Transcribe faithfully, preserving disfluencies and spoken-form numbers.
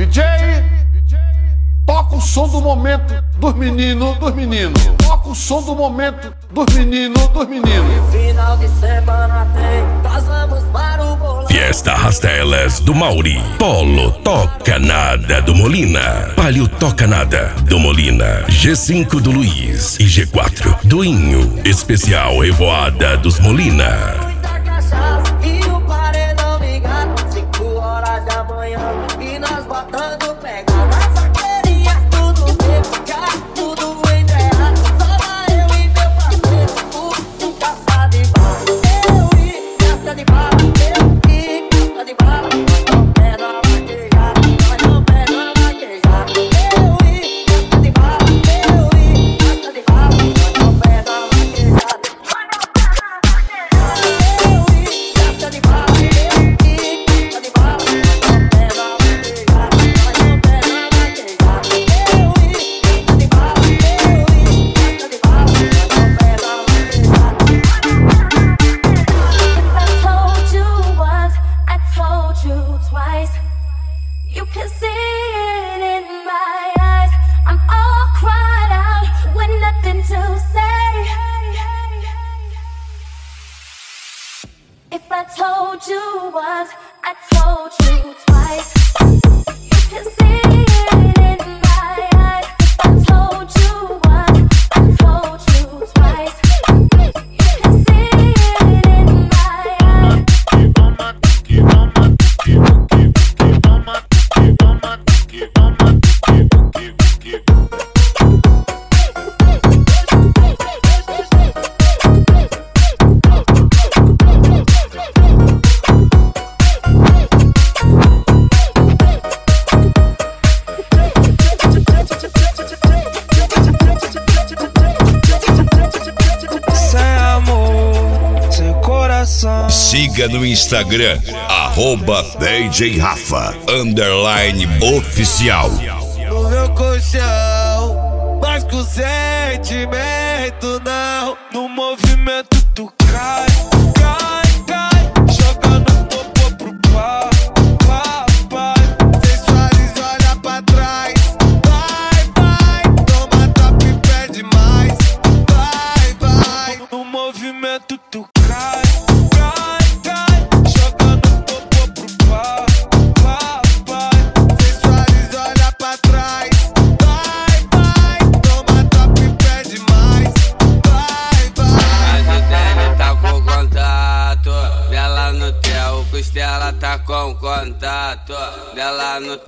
D J, toca o som do momento dos meninos, dos meninos. Toca o som do momento dos meninos, dos meninos. Final de semana tem, nós vamos para o bolão. Fiesta Rastelas do Mauri. Polo Toca Nada do Molina. Palio Toca Nada do Molina. G cinco do Luiz e G quatro do Inho. Especial Revoada dos Molina. Muita cachaça e o paredão ligado. Cinco horas da manhã e nós botando pega. Nas vaqueirinhas tudo bem, cara, tudo enterrado. Só vai eu e meu parceiro, o, o caça de bala. Eu e casca de bala, eu e casca de bala. Não pega a vaquejada, nós não pega a vaquejada. Eu e casca de bala, eu e casca de bala. Nós não pega a vaquejada. You can see it in my eyes. I'm all cried out with nothing to say. If I told you once, I told you twice. You can see it in my eyes. If I told you once, I told you twice. You can see it in my eyes. Give on my, give on my, give, give, give on my, give on my, give on my, give, give, give. Siga no Instagram, arroba D J Rafa, underline oficial. No meu colchão, mas com sentimento não. No movimento tu cai, cai, cai. Jogando popô pro pá, pá, pá. Sensualiza, olha pra trás. Vai, vai, toma top e pede mais. Vai, vai, no movimento tu cai. Ela tá com contato dela no